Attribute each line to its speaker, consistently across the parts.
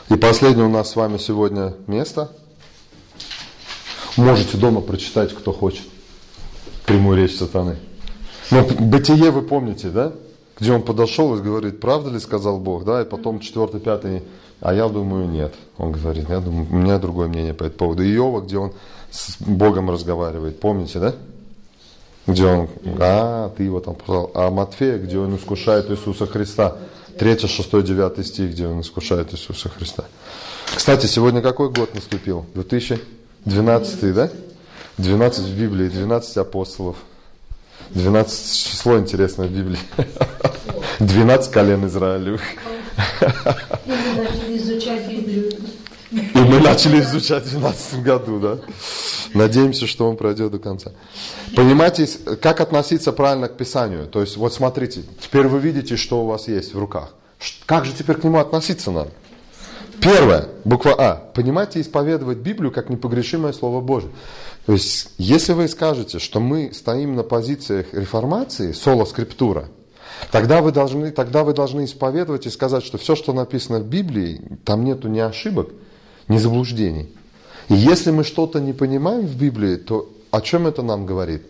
Speaker 1: И последнее у нас с вами сегодня место. Можете дома прочитать, кто хочет. Прямую речь сатаны. Но Бытие вы помните, да? Где он подошел и говорит, правда ли сказал Бог, да? И потом 4, 5, а я думаю, нет. Он говорит, я думаю, у меня другое мнение по этому поводу. И Иова, где он с Богом разговаривает, помните, да? Где он, ты его там послал. А Матфея, где он искушает Иисуса Христа. 3, 6, 9 стих, где он искушает Иисуса Христа. Кстати, сегодня какой год наступил? 2012, да? 12 в Библии, 12 апостолов. 12 число интересное в Библии. 12 колен Израилевых.
Speaker 2: И мы начали изучать Библию.
Speaker 1: И мы начали изучать в 2012 году, да? Надеемся, что он пройдет до конца. Понимаете, как относиться правильно к Писанию? То есть, вот смотрите, теперь вы видите, что у вас есть в руках. Как же теперь к нему относиться надо? Первое, буква А. Понимаете, исповедовать Библию как непогрешимое Слово Божие. То есть, если вы скажете, что мы стоим на позициях реформации, соло скриптура, тогда вы должны исповедовать и сказать, что все, что написано в Библии, там нету ни ошибок, ни заблуждений. И если мы что-то не понимаем в Библии, то о чем это нам говорит?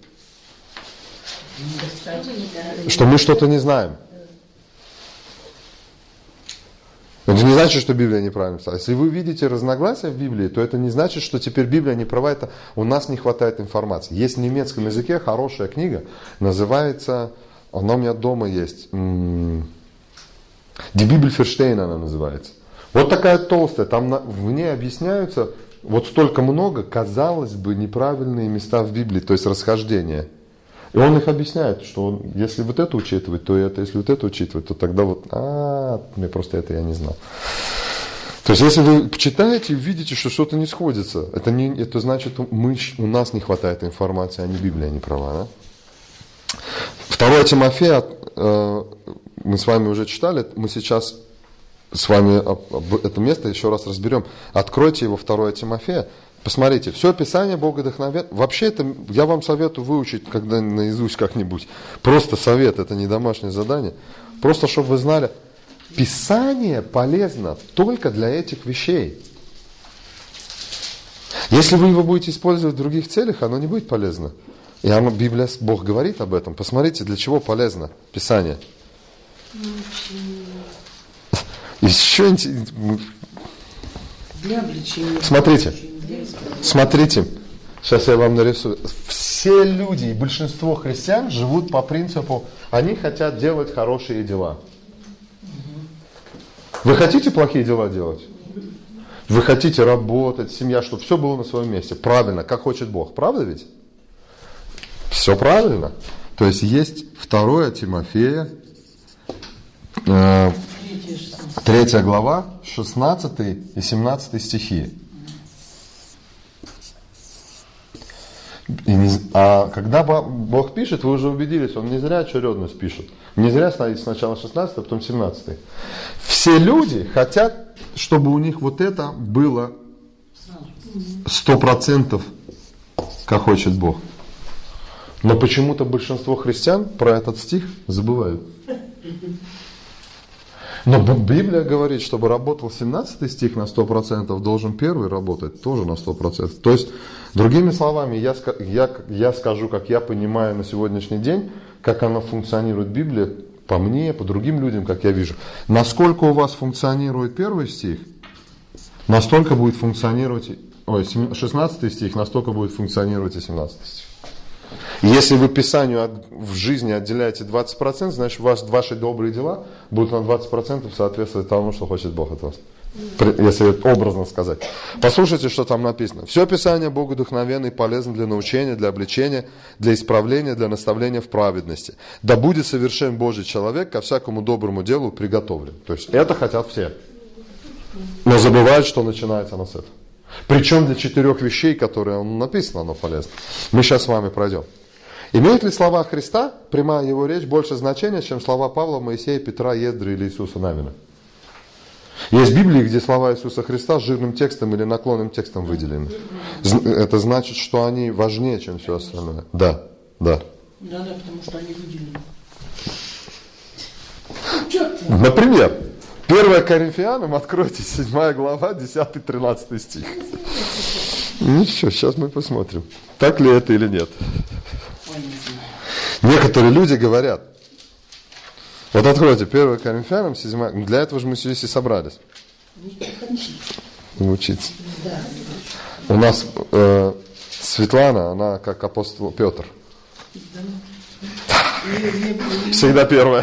Speaker 1: Что мы что-то не знаем. Это не значит, что Библия неправильно писана. Если вы видите разногласия в Библии, то это не значит, что теперь Библия не права, это у нас не хватает информации. Есть в немецком языке хорошая книга, называется, она у меня дома есть, Die Bibel verstehen она называется. Вот такая толстая, там в ней объясняются вот столько много, казалось бы, неправильные места в Библии, то есть расхождения. И он их объясняет, что если вот это учитывать, то это, если вот это учитывать, то тогда вот, мне просто это я не знал. То есть, если вы почитаете и видите, что что-то не сходится, это значит, у нас не хватает информации, а не Библия не права. Да? 2 Тимофея, мы с вами уже читали, мы сейчас с вами это место еще раз разберем. Откройте его, 2 Тимофея. Посмотрите, все Писание Бога вдохновенно. Вообще это я вам советую выучить когда наизусть как-нибудь. Просто совет, это не домашнее задание. Просто чтобы вы знали, Писание полезно только для этих вещей. Если вы его будете использовать в других целях, оно не будет полезно. И Библия, Бог говорит об этом. Посмотрите, для чего полезно Писание. Еще
Speaker 2: для обличения.
Speaker 1: Смотрите, сейчас я вам нарисую. Все люди и большинство христиан живут по принципу, они хотят делать хорошие дела. Вы хотите плохие дела делать? Вы хотите работать, семья, чтобы все было на своем месте. Правильно, как хочет Бог. Правда ведь? Все правильно. То есть 2 Тимофея, 3 глава, 16 и 17 стихи. А когда Бог пишет, вы уже убедились, Он не зря очередность пишет. Не зря стоит сначала 16, а потом 17. Все люди хотят, чтобы у них вот это было 100%, как хочет Бог. Но почему-то большинство христиан про этот стих забывают. Но Библия говорит, чтобы работал 17 стих на 100%, должен первый работать тоже на 100%. То есть, другими словами, я скажу, как я понимаю на сегодняшний день, как она функционирует Библия, по мне, по другим людям, как я вижу. Насколько у вас функционирует первый стих, настолько будет функционировать, 16 стих, настолько будет функционировать и 17 стих. Если вы Писанию в жизни отделяете 20%, значит ваши добрые дела будут на 20% соответствовать тому, что хочет Бог от вас. Если образно сказать. Послушайте, что там написано. Все Писание Богу вдохновенно и полезно для научения, для обличения, для исправления, для наставления в праведности. Да будет совершен Божий человек ко всякому доброму делу приготовлен. То есть это хотят все. Но забывают, что начинается оно с этого. Причем для 4 вещей, которые написано, оно полезно. Мы сейчас с вами пройдем. Имеют ли слова Христа, прямая его речь, больше значения, чем слова Павла, Моисея, Петра, Ездры или Иисуса Навина? Есть Библии, где слова Иисуса Христа жирным текстом или наклонным текстом выделены. Это значит, что они важнее, чем все остальное. Да.
Speaker 2: Да, потому что они выделены.
Speaker 1: Например, 1 Коринфянам откройте 7 глава, 10-13 стих. Ничего, сейчас мы посмотрим, так ли это или нет. Некоторые люди говорят, вот откройте 1 Коринфянам 7, для этого же мы здесь и собрались. Учиться. У нас Светлана, она как апостол Петр. Всегда первая.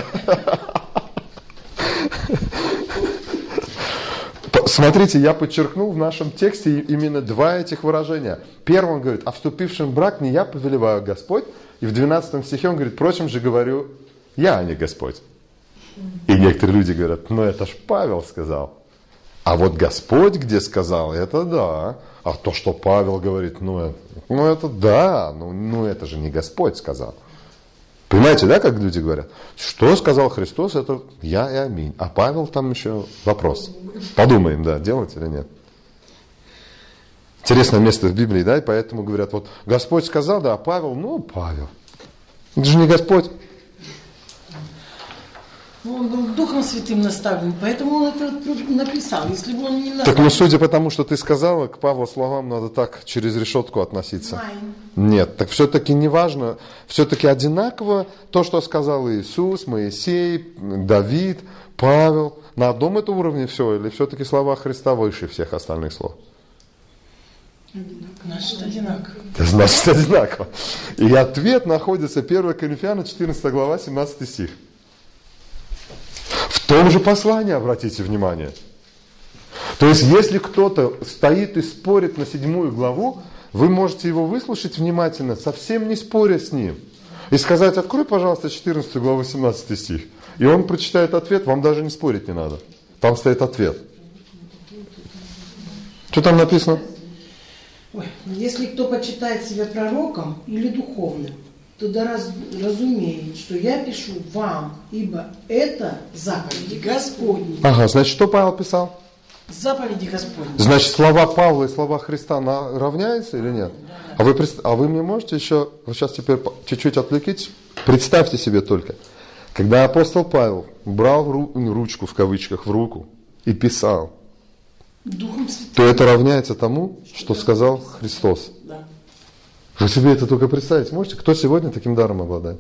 Speaker 1: Смотрите, я подчеркнул в нашем тексте именно два этих выражения. Первый он говорит, а вступившим в брак не я повелеваю Господь. И в 12 стихе он говорит, впрочем же говорю я, а не Господь. И некоторые люди говорят, ну это ж Павел сказал. А вот Господь где сказал, это да. А то, что Павел говорит, ну это да, ну это же не Господь сказал. Понимаете, да, как люди говорят? Что сказал Христос, это я и аминь. А Павел там еще вопрос. Подумаем, да, делать или нет. Интересное место в Библии, да, и поэтому говорят, вот Господь сказал, да, а Павел, Павел. Это же не Господь.
Speaker 3: Он был Духом Святым наставлен, поэтому он это написал. Если бы он не
Speaker 1: Так, судя по тому, что ты сказала, к Павлу словам надо так через решетку относиться. Нет, так все-таки не важно, все-таки одинаково то, что сказал Иисус, Моисей, Давид, Павел. На одном этом уровне все, или все-таки слова Христа выше всех остальных слов?
Speaker 3: Значит, одинаково.
Speaker 1: Значит, одинаково. И ответ находится 1 Коринфянам 14 глава, 17 стих. В том же послании, обратите внимание. То есть, если кто-то стоит и спорит на 7 главу, вы можете его выслушать внимательно, совсем не споря с ним. И сказать, открой, пожалуйста, 14 главу, 17 стих. И он прочитает ответ, вам даже не спорить не надо. Там стоит ответ. Что там написано?
Speaker 3: Если кто почитает себя пророком или духовным, то да разумеет, что я пишу вам, ибо это заповеди Господни.
Speaker 1: Ага, значит, что Павел писал?
Speaker 3: Заповеди Господни.
Speaker 1: Значит, слова Павла и слова Христа равняются или нет? А вы мне можете еще, вот сейчас теперь чуть-чуть отвлекитесь, представьте себе только, когда апостол Павел брал ручку, в кавычках, в руку и писал,
Speaker 3: Духом Святым,
Speaker 1: то это равняется тому, что сказал Христос.
Speaker 3: Да.
Speaker 1: Вы себе это только представить можете? Кто сегодня таким даром обладает?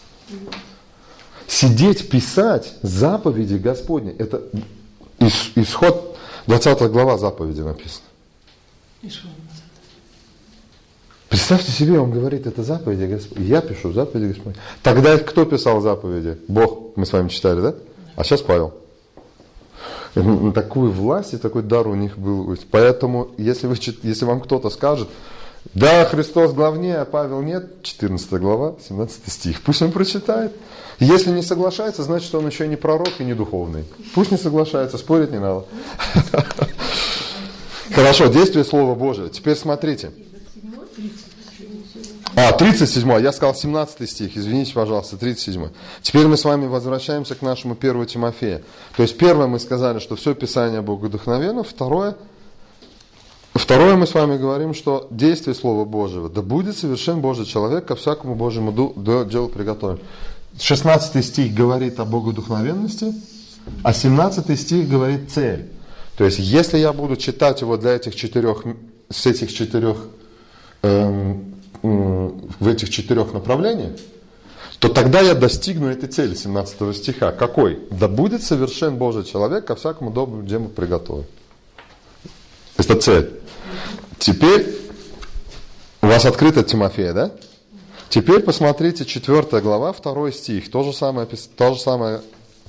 Speaker 1: Сидеть, писать заповеди Господни. Это исход, 20 глава заповеди написано. Представьте себе, он говорит, это заповеди Господни. Я пишу заповеди Господни. Тогда кто писал заповеди? Бог, мы с вами читали, да? А сейчас Павел. Такую власть и такой дар у них был. Поэтому, если вам кто-то скажет, да, Христос главнее, а Павел нет, 14 глава, 17 стих. Пусть он прочитает. Если не соглашается, значит, он еще не пророк и не духовный. Пусть не соглашается, спорить не надо. Хорошо, действие Слова Божия. Теперь смотрите. 37, я сказал 17 стих, извините, пожалуйста, 37. Теперь мы с вами возвращаемся к нашему 1 Тимофея. То есть, первое мы сказали, что все Писание богодухновенно, второе мы с вами говорим, что действие Слова Божьего, да будет совершен Божий человек, ко всякому Божьему делу приготовлен. 16 стих говорит о богодухновенности, а 17 стих говорит цель. То есть, если я буду читать его в этих четырех направлениях, то тогда я достигну этой цели 17 стиха. Какой? Да будет совершен Божий человек, ко всякому доброму делу приготовлен. Это цель. Теперь у вас открыто Тимофея, да? Теперь посмотрите 4 глава, 2 стих. То же самое Писание.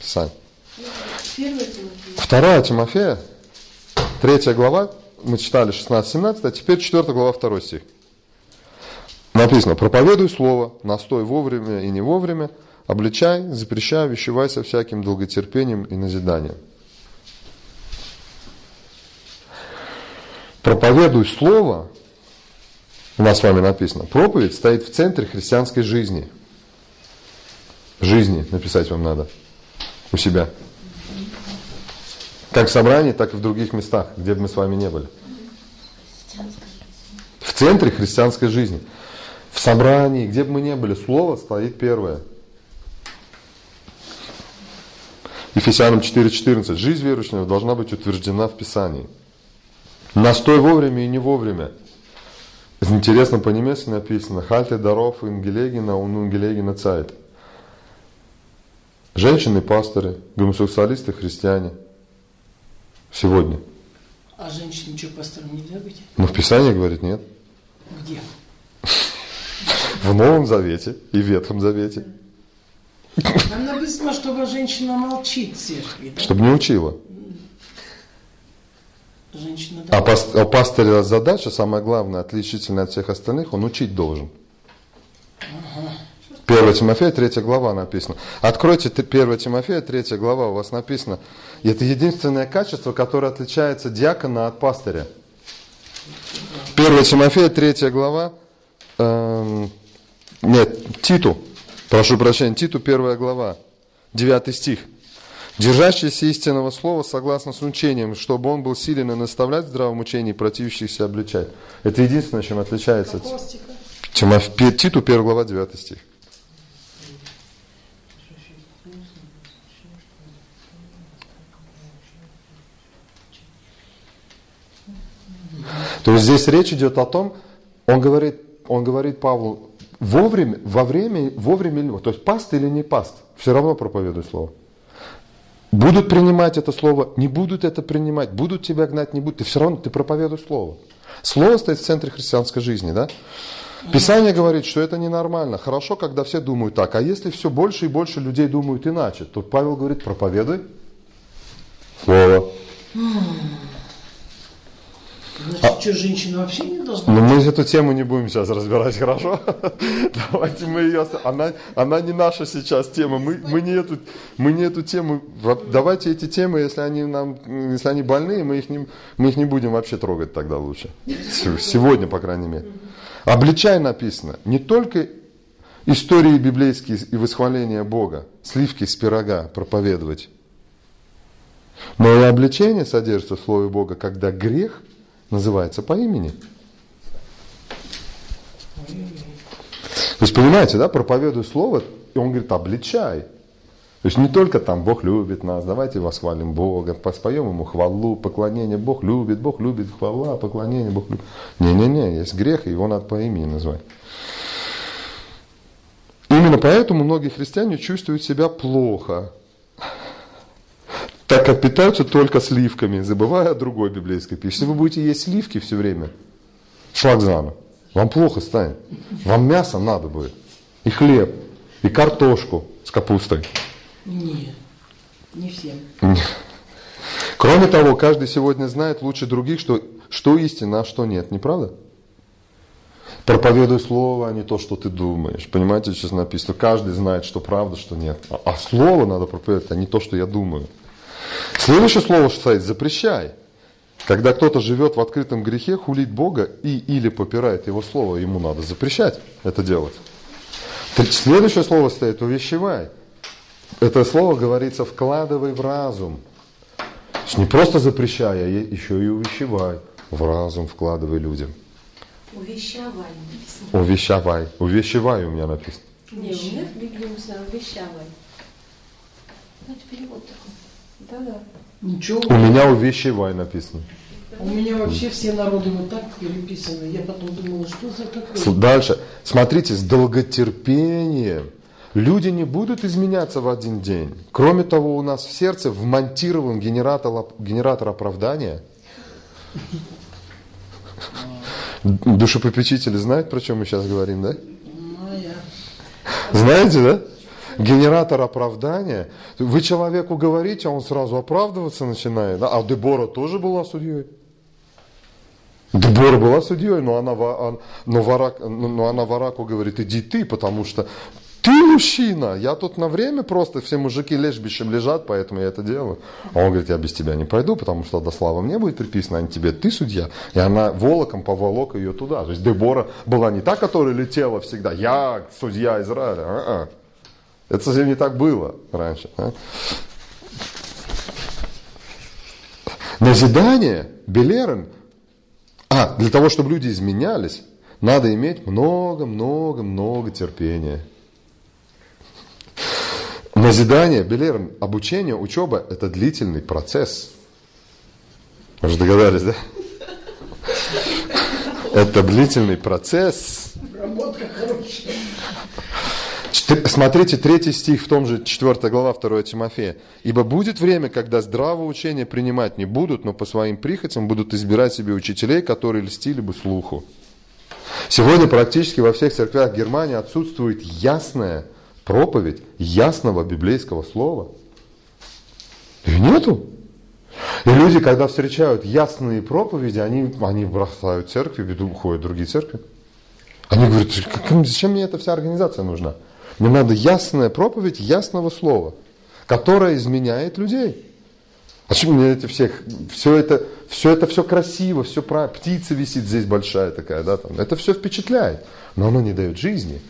Speaker 1: 2 Тимофея, 3 глава, мы читали 16-17, а теперь 4 глава, 2 стих. Написано, проповедуй слово, настой вовремя и не вовремя, обличай, запрещай, увещевайся всяким долготерпением и назиданием. Проповедуй слово, у нас с вами написано, проповедь стоит в центре христианской жизни. Жизни написать вам надо у себя. Как в собрании, так и в других местах, где бы мы с вами не были. В центре христианской жизни. В собрании, где бы мы ни были, слово стоит первое. Ефесянам 4:14. Жизнь верующего должна быть утверждена в Писании. Настой вовремя и не вовремя. Интересно, по-немецки написано «Halte darauf in Gelegenheit und ungelegene Zeit». Женщины-пасторы, гомосексуалисты, христиане. Сегодня.
Speaker 3: А женщинам что, пастором нельзя быть?
Speaker 1: Но в Писании говорит нет.
Speaker 3: Где?
Speaker 1: В Новом Завете и в Ветхом Завете.
Speaker 3: Там написано, чтобы женщина молчит в церкви. Да?
Speaker 1: Чтобы не учила.
Speaker 3: Женщина,
Speaker 1: А
Speaker 3: да.
Speaker 1: у пастыря задача, самая главная, отличительная от всех остальных, он учить должен. 1 Тимофея, 3 глава написано. Откройте 1 Тимофея, 3 глава, у вас написано. И это единственное качество, которое отличается диакона от пастыря. 1 Тимофея, 3 глава, Титу, прошу прощения, Титу, 1 глава, 9 стих. Держащийся истинного слова согласно с учением, чтобы он был силен и наставлять в здравом учении, противящихся обличать. Это единственное, чем отличается Титу, 1 глава, 9 стих. То есть здесь речь идет о том, он говорит Павлу, вовремя, то есть паст или не паст, все равно проповедуй слово. Будут принимать это слово, не будут это принимать, будут тебя гнать, не будут, ты все равно ты проповедуй слово. Слово стоит в центре христианской жизни, да? Писание говорит, что это ненормально. Хорошо, когда все думают так, а если все больше и больше людей думают иначе, то Павел говорит, проповедуй слово.
Speaker 3: Значит, что, женщина вообще не должна?
Speaker 1: Но мы эту тему не будем сейчас разбирать, хорошо? Давайте мы ее... Она не наша сейчас тема. Мы не эту тему... Давайте эти темы, если они больные, мы их не будем вообще трогать тогда лучше. Сегодня, по крайней мере. Обличай написано. Не только истории библейские и восхваления Бога, сливки с пирога проповедовать. Но и обличение содержится в Слове Бога, когда грех называется по имени. То есть, понимаете, да, проповедуй слово, и он говорит, обличай. То есть, не только там Бог любит нас, давайте восхвалим Бога, споем Ему хвалу, поклонение, Бог любит, хвала, поклонение, Бог любит. Не, есть грех, и его надо по имени назвать. Именно поэтому многие христиане чувствуют себя плохо, так как питаются только сливками, забывая о другой библейской пище. Если вы будете есть сливки все время, шлагзана, вам плохо станет. Вам мясо надо будет, и хлеб, и картошку с капустой.
Speaker 3: Нет, не всем.
Speaker 1: Кроме того, каждый сегодня знает лучше других, что истина, а что нет. Не правда? Проповедуй слово, а не то, что ты думаешь. Понимаете, сейчас написано, каждый знает, что правда, что нет. А слово надо проповедовать, а не то, что я думаю. Следующее слово, что стоит, запрещай. Когда кто-то живет в открытом грехе, хулит Бога или попирает Его слово, ему надо запрещать это делать. Следующее слово стоит, увещевай. Это слово говорится, вкладывай в разум. То есть не просто запрещай, а еще и увещевай. В разум вкладывай людям.
Speaker 2: Увещевай написано.
Speaker 1: Увещевай. Увещевай у меня написано.
Speaker 2: Не, у меня в Библии написано увещевай. Значит, перевод такой. Да.
Speaker 3: Ничего.
Speaker 1: У меня увещевай написано.
Speaker 3: У меня вообще все народы вот так переписаны. Я потом думала, что за такое?
Speaker 1: Дальше. Смотрите, с долготерпением. Люди не будут изменяться в один день. Кроме того, у нас в сердце вмонтирован генератор оправдания. Душепопечители знают, про чем мы сейчас говорим, да? Знаете, да? Генератор оправдания. Вы человеку говорите, а он сразу оправдываться начинает. Да? А Дебора тоже была судьей. Дебора была судьей, но она Вараку говорит, иди ты, потому что ты мужчина. Я тут на время просто, все мужики лежбищем лежат, поэтому я это делаю. А он говорит, я без тебя не пойду, потому что тогда слава мне будет приписана, а не тебе, ты судья. И она волоком поволок ее туда. То есть Дебора была не та, которая летела всегда, я судья Израиля. Это совсем не так было раньше. Назидание, белерен. Для того, чтобы люди изменялись, надо иметь много терпения. Но Назидание, Белер, обучение, учеба – это длительный процесс. Вы же догадались, да? Это длительный процесс.
Speaker 3: Работа хорошая.
Speaker 1: Смотрите, 3 стих в том же 4 глава 2 Тимофея. «Ибо будет время, когда здравое учение принимать не будут, но по своим прихотям будут избирать себе учителей, которые льстили бы слуху». Сегодня практически во всех церквях Германии отсутствует ясная проповедь ясного библейского слова. И нету. И люди, когда встречают ясные проповеди, они бросают церкви, уходят в другие церкви. Они говорят, зачем мне эта вся организация нужна? Мне надо ясная проповедь ясного слова, которая изменяет людей. А почему мне эти все это красиво, все правильно, птица висит здесь большая такая, да, там, это все впечатляет, но оно не дает жизни.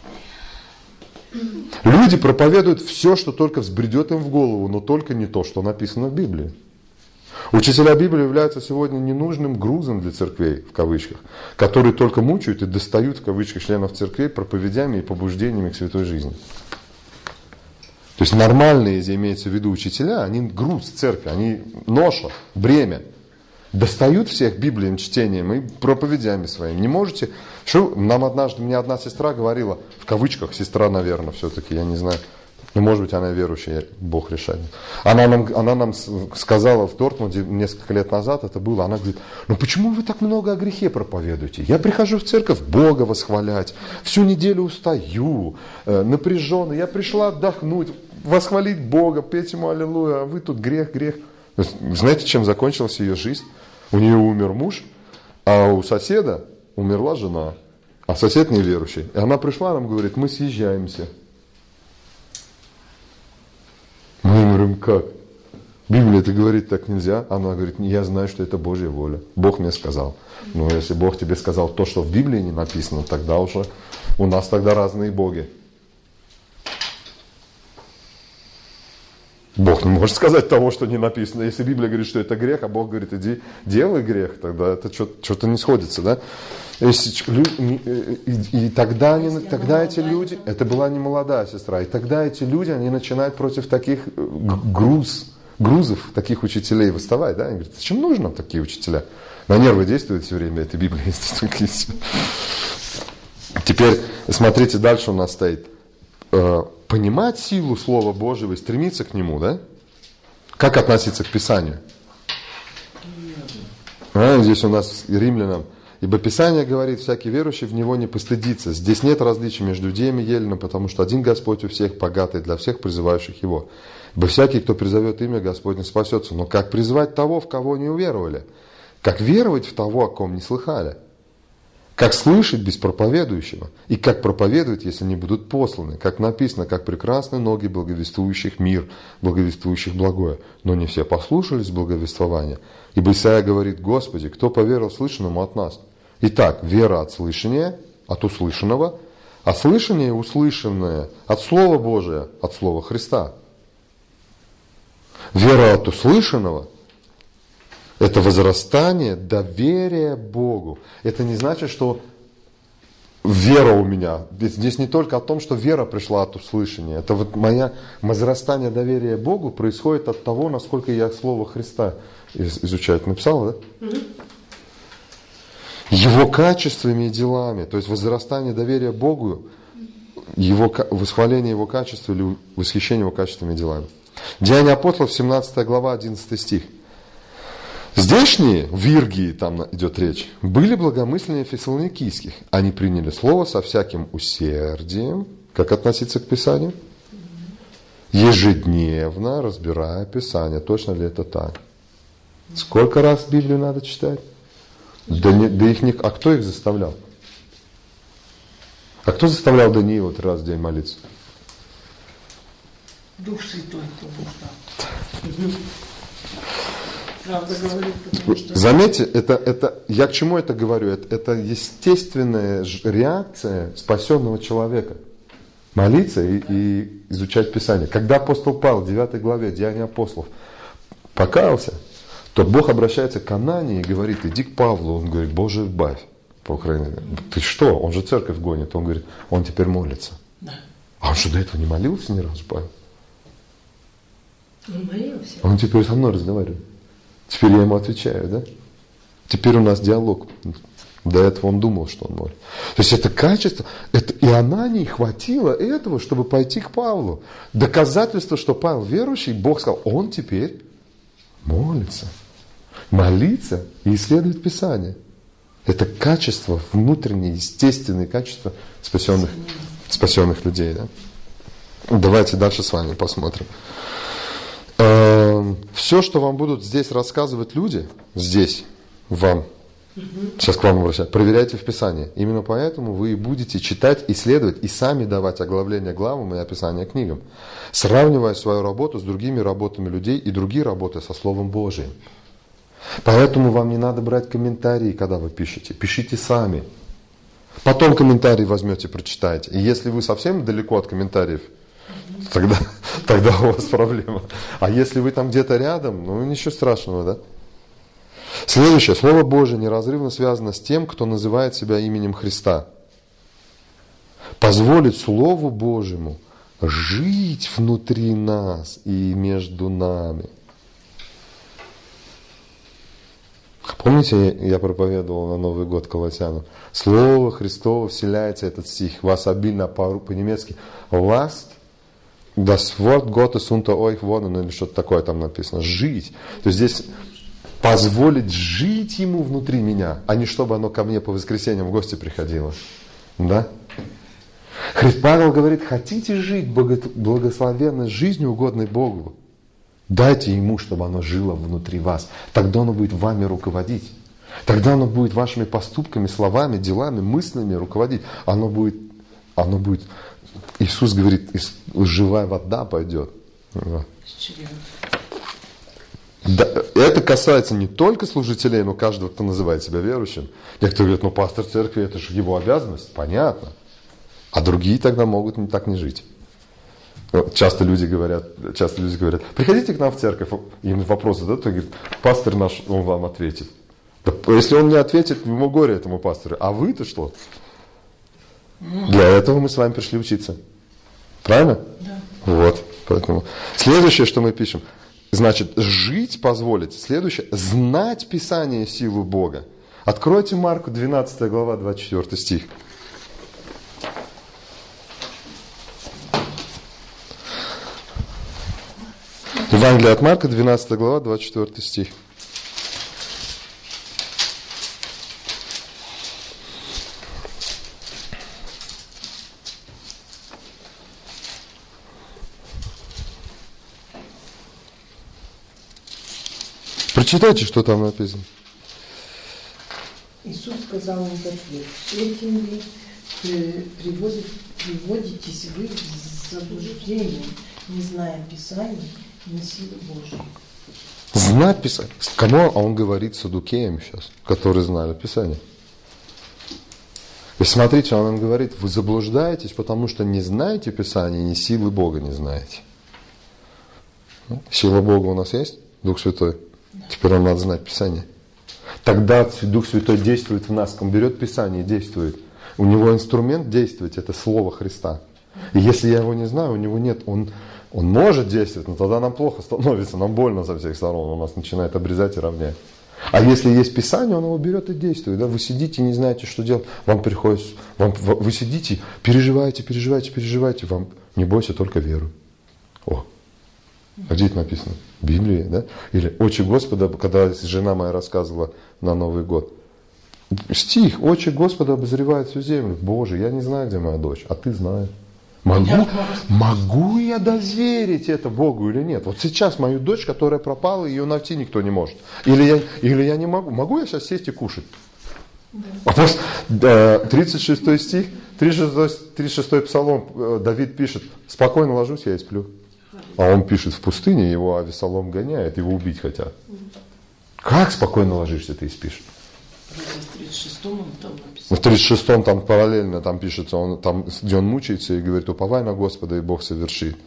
Speaker 1: Люди проповедуют все, что только взбредет им в голову, но только не то, что написано в Библии. Учителя Библии являются сегодня ненужным грузом для церквей, в кавычках, которые только мучают и достают, в кавычках, членов церквей проповедями и побуждениями к святой жизни. То есть нормальные, здесь имеется в виду учителя, они груз церкви, они ноша, бремя. Достают всех Библием, чтением и проповедями своими. Не можете... Мне одна сестра говорила, в кавычках, сестра, наверное, все-таки, я не знаю, ну, может быть, она верующая, Бог решает. Она нам сказала в Дортмунде несколько лет назад, это было, она говорит, ну почему вы так много о грехе проповедуете? Я прихожу в церковь Бога восхвалять, всю неделю устаю, напряженный, я пришла отдохнуть, восхвалить Бога, петь Ему аллилуйя, а вы тут грех. Знаете, чем закончилась ее жизнь? У нее умер муж, а у соседа умерла жена, а сосед неверующий. И она пришла, нам говорит, мы съезжаемся. Мы говорим, как? Библия это говорит, так нельзя. Она говорит, я знаю, что это Божья воля. Бог мне сказал. Но если Бог тебе сказал то, что в Библии не написано, тогда уже у нас тогда разные боги. Бог не может сказать того, что не написано. Если Библия говорит, что это грех, а Бог говорит, иди делай грех, тогда это что-то не сходится, да? И тогда эти люди, это была не молодая сестра, и тогда эти люди, они начинают против таких грузов, таких учителей выставать, да? Они говорят, зачем нужны нам такие учителя? На нервы действует все время, эта Библия есть. Теперь, смотрите, дальше у нас стоит. Понимать силу Слова Божьего и стремиться к нему, да? Как относиться к Писанию? Здесь у нас Римлянам. Ибо Писание говорит, всякий верующий в него не постыдится. Здесь нет различия между Иудеем и Еленом, потому что один Господь у всех, богатый для всех призывающих его. Ибо всякий, кто призовет имя Господне, спасется. Но как призвать того, в кого не уверовали? Как веровать в того, о ком не слыхали? Как слышать без проповедующего? И как проповедовать, если не будут посланы? Как написано, как прекрасны ноги благовествующих мир, благовествующих благое. Но не все послушались благовествования. Ибо Исаия говорит, Господи, кто поверил слышанному от нас? Итак, вера от слышания, от услышанного, а слышание услышанное от Слова Божия, от Слова Христа. Вера от услышанного – это возрастание доверия Богу. Это не значит, что вера у меня. Здесь не только о том, что вера пришла от услышания. Это вот мое возрастание доверия Богу происходит от того, насколько я Слово Христа изучаю. Написала, да? Его качествами и делами. То есть возрастание доверия Богу, восхваление Его качества или восхищение Его качествами и делами. Деяния апостолов, 17 глава, 11 стих. Здешние, в Виргии, там идет речь, были благомысленнее фессалоникийских. Они приняли слово со всяким усердием, как относиться к Писанию, ежедневно разбирая Писание. Точно ли это так? Сколько раз Библию надо читать? А кто их заставлял? А кто заставлял Даниила 3 раза в день молиться?
Speaker 3: Дух Святой побуждал. Правда говорит, потому что...
Speaker 1: Заметьте, я к чему это говорю? Это естественная реакция спасенного человека. Молиться и изучать Писание. Когда апостол Павел в 9 главе Деяния апостолов покаялся, то Бог обращается к Анании и говорит, иди к Павлу. Он говорит, Боже, избавь. По-украински. Ты что? Он же церковь гонит. Он говорит, он теперь молится.
Speaker 3: Да.
Speaker 1: А он что, до этого не молился ни разу, Павел?
Speaker 2: Он молился.
Speaker 1: Он теперь со мной разговаривает. Теперь я ему отвечаю, да? Теперь у нас диалог. До этого он думал, что он молит. То есть это качество, и Анании хватило этого, чтобы пойти к Павлу. Доказательство, что Павел верующий, Бог сказал, он теперь молится. Молиться и исследовать Писание. Это качество, внутреннее, естественное качество спасенных людей. Да? Давайте дальше с вами посмотрим. Все, что вам будут здесь рассказывать люди, здесь, вам, сейчас к вам обращаюсь, проверяйте в Писании. Именно поэтому вы и будете читать, исследовать и сами давать оглавление главам и описание книгам, сравнивая свою работу с другими работами людей и другие работы со Словом Божиим. Поэтому вам не надо брать комментарии, когда вы пишете. Пишите сами. Потом комментарии возьмете, прочитаете. И если вы совсем далеко от комментариев, тогда у вас проблема. А если вы там где-то рядом, ну ничего страшного, да? Следующее. Слово Божие неразрывно связано с тем, кто называет себя именем Христа. Позволит Слову Божьему жить внутри нас и между нами. Помните, я проповедовал на Новый год Колоссянам? Слово Христово вселяется, этот стих, вас обильно по-немецки. Lasst das Wort Gottes unter euch wohnen, или что-то такое там написано. Жить. То есть здесь позволить жить Ему внутри меня, а не чтобы оно ко мне по воскресеньям в гости приходило. Да? Павел говорит, хотите жить благословенной жизнью, угодной Богу? Дайте Ему, чтобы оно жило внутри вас. Тогда оно будет вами руководить. Тогда оно будет вашими поступками, словами, делами, мыслями руководить. Оно будет, Иисус говорит, живая вода пойдет. Да, это касается не только служителей, но каждого, кто называет себя верующим. Некоторые говорят, пастор церкви, это же его обязанность. Понятно. А другие тогда могут так не жить. Часто люди говорят, приходите к нам в церковь, им вопрос задают, и говорит, пастор наш, он вам ответит. Да, если он не ответит, ему горе этому пастору. А вы-то что? Для этого мы с вами пришли учиться. Правильно?
Speaker 3: Да.
Speaker 1: Вот. Поэтому. Следующее, что мы пишем, значит, жить позволить. Следующее, знать Писание, силу Бога. Откройте Марку 12 глава, 24 стих. Евангелие от Марка, 12 глава, 24 стих. Прочитайте, что там написано.
Speaker 3: Иисус сказал им в ответ, этим ли приводитесь вы в заблуждение, не зная Писаний, не силы Божьей.
Speaker 1: Знать Писание. Кому? А он говорит саддукеям сейчас, которые знали Писание. И смотрите, он им говорит, вы заблуждаетесь, потому что не знаете Писания, ни силы Бога не знаете. Сила Бога у нас есть? Дух Святой? Теперь нам надо знать Писание. Тогда Дух Святой действует в нас. Он берет Писание и действует. У него инструмент действовать, это Слово Христа. И если я его не знаю, у него нет, он может действовать, но тогда нам плохо становится, нам больно со всех сторон, он нас начинает обрезать и равнять. А если есть Писание, он его берет и действует. Да? Вы сидите и не знаете, что делать. Вы сидите, переживаете, вам не бойся, только веруй. О, а где это написано? В Библии, да? Или «Очи Господа», когда жена моя рассказывала на Новый год. Стих «Очи Господа обозревают всю землю». Боже, я не знаю, где моя дочь, а ты знаешь. Могу я доверить это Богу или нет? Вот сейчас мою дочь, которая пропала, ее найти никто не может. Или я не могу. Могу я сейчас сесть и кушать? Да. 36 стих, 36 псалом, Давид пишет, спокойно ложусь, я и сплю. А он пишет, в пустыне его Авесолом гоняет, его убить хотят. Как спокойно ложишься, ты и спишь?
Speaker 3: В 36-м он там написано.
Speaker 1: В 36-м там параллельно там пишется, где он мучается и говорит, уповай на Господа, и Бог совершит.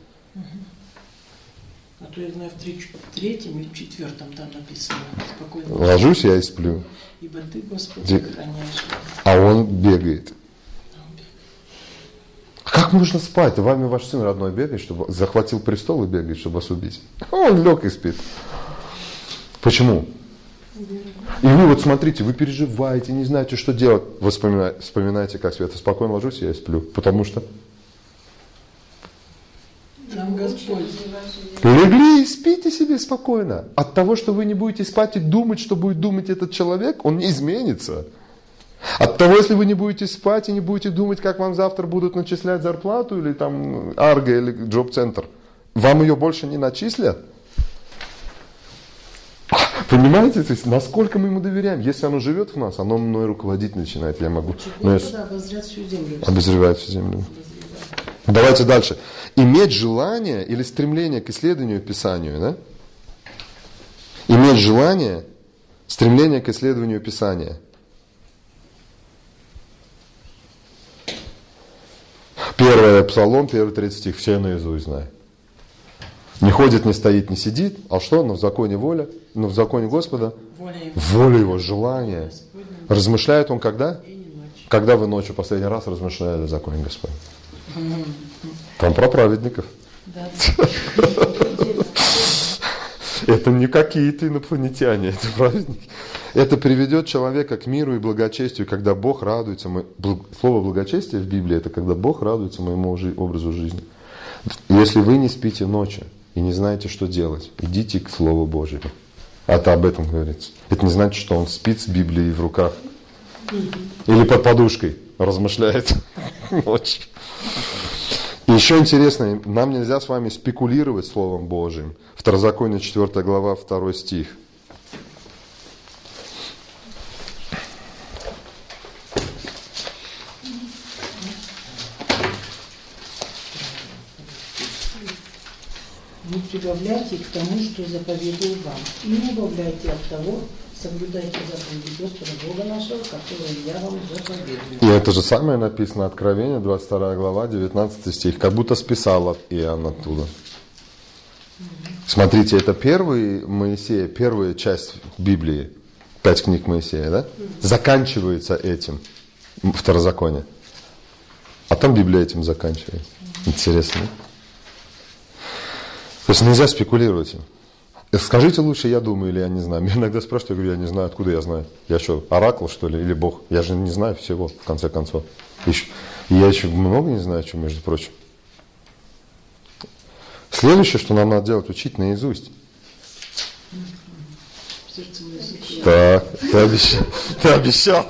Speaker 3: А то я знаю, в 3-м и 4-м там написано. Спокойно.
Speaker 1: Ложусь я и сплю.
Speaker 3: Ибо ты, Господи, охраняешь.
Speaker 1: А он бегает. Как можно спать? Вами ваш сын родной бегает, чтобы захватил престол и бегает, чтобы вас убить. Он лег и спит. Почему? И вы вот смотрите, вы переживаете, не знаете, что делать. Вы вспоминаете, как Света, спокойно ложусь, я сплю. Потому что
Speaker 3: Нам Господь.
Speaker 1: легли и спите себе спокойно. От того, что вы не будете спать и думать, что будет думать этот человек, он не изменится. От того, если вы не будете спать и не будете думать, как вам завтра будут начислять зарплату, или там Арго, или Джоб-центр, вам ее больше не начислят. Понимаете, то есть, насколько мы ему доверяем? Если оно живет в нас, оно мной руководить начинает. Я могу.
Speaker 3: Обозревает всю землю.
Speaker 1: Обозревает всю землю. Давайте дальше. Иметь желание или стремление к исследованию Писанию, да? Иметь желание, стремление к исследованию Писания. Первый Псалом, 1-30 стих, все наизусть знаю. Не ходит, не стоит, не сидит. А что? Но в законе воля, но в законе Господа воля Его, желание. Размышляет Он когда? Когда вы ночью последний раз размышляли о законе Господа? Там про праведников. Это не какие-то инопланетяне, это праведники. Это приведет человека к миру и благочестию, когда Бог радуется. Слово благочестие в Библии, это когда Бог радуется моему образу жизни. Если вы не спите ночью и не знаете, что делать, идите к Слову Божьему. Это об этом говорится. Это не значит, что он спит с Библией в руках. Или под подушкой размышляет ночью. И еще интересно, нам нельзя с вами спекулировать Словом Божьим. Второзаконие 4 глава, 2 стих.
Speaker 3: Не прибавляйте к тому, что заповедую вам, и не убавляйте от того, соблюдайте заповеди Господа Бога нашего, которые я вам заповедую.
Speaker 1: И это же самое написано, Откровение, 22 глава, 19 стих, как будто списал Иоанн оттуда. Смотрите, это первый Моисея, первая часть Библии, 5 книг Моисея, да? Заканчивается этим, Второзаконие. А там Библия этим заканчивается. Интересно. То есть нельзя спекулировать им. Скажите лучше, я думаю, или я не знаю. Меня иногда спрашивают, я говорю, я не знаю, откуда я знаю. Я что, оракул, что ли, или Бог? Я же не знаю всего, в конце концов. Я еще много не знаю, чего, между прочим. Следующее, что нам надо делать, учить наизусть. Так, ты обещал.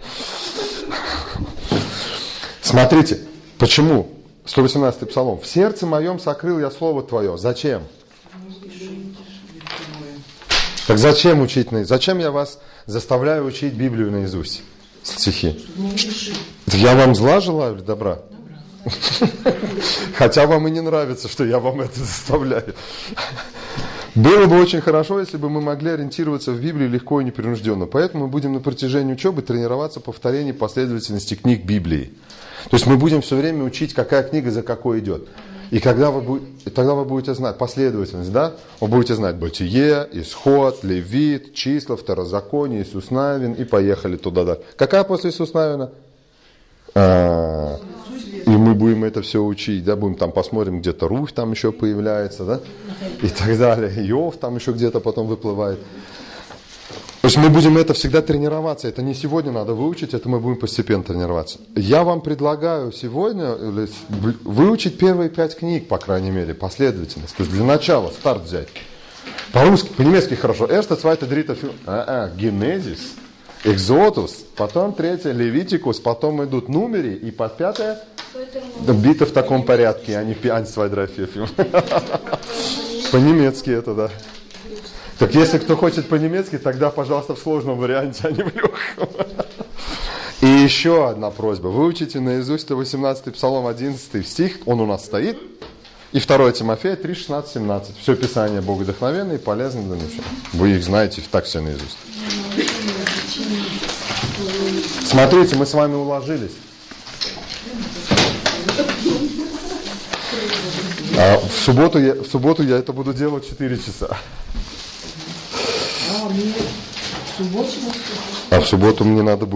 Speaker 1: Смотрите, почему? 118-й Псалом. В сердце моем сокрыл я Слово Твое. Зачем? Так зачем учить наизусть? Зачем я вас заставляю учить Библию наизусть? Стихи. Я вам зла желаю или добра? Хотя вам и не нравится, что я вам это заставляю. Было бы очень хорошо, если бы мы могли ориентироваться в Библии легко и непринужденно. Поэтому мы будем на протяжении учебы тренироваться в повторении последовательности книг Библии. То есть мы будем все время учить, какая книга за какой идет. И тогда вы будете знать последовательность, да? Вы будете знать Бытие, Исход, Левит, Числа, Второзаконие, Иисус Навин, и поехали туда, да. Какая после Иисус Навина? И мы будем это все учить, да, будем там посмотрим, где-то Руфь там еще появляется, да, и так далее. Иов там еще где-то потом выплывает. То есть мы будем это всегда тренироваться. Это не сегодня надо выучить, это мы будем постепенно тренироваться. Я вам предлагаю сегодня выучить первые 5 книг, по крайней мере, последовательность. То есть для начала старт взять. По-русски, по-немецки хорошо. Erste, zweite, dritte, Генезис, Экзодус, потом 3 Левитикус, потом идут Нумери, и под 5 биты в таком порядке, а не 1, 2, 3, 4. По-немецки это, да. Так если кто хочет по-немецки, тогда, пожалуйста, в сложном варианте, а не в легком. И еще одна просьба. Выучите наизусть 118-й Псалом, 11 стих, он у нас стоит. И 2 Тимофея 3, 16, 17. Все Писание богодухновенное и полезно для ничего. Вы их знаете так все наизусть. Смотрите, мы с вами уложились. А в субботу я это буду делать 4 часа. А в субботу мне надо будет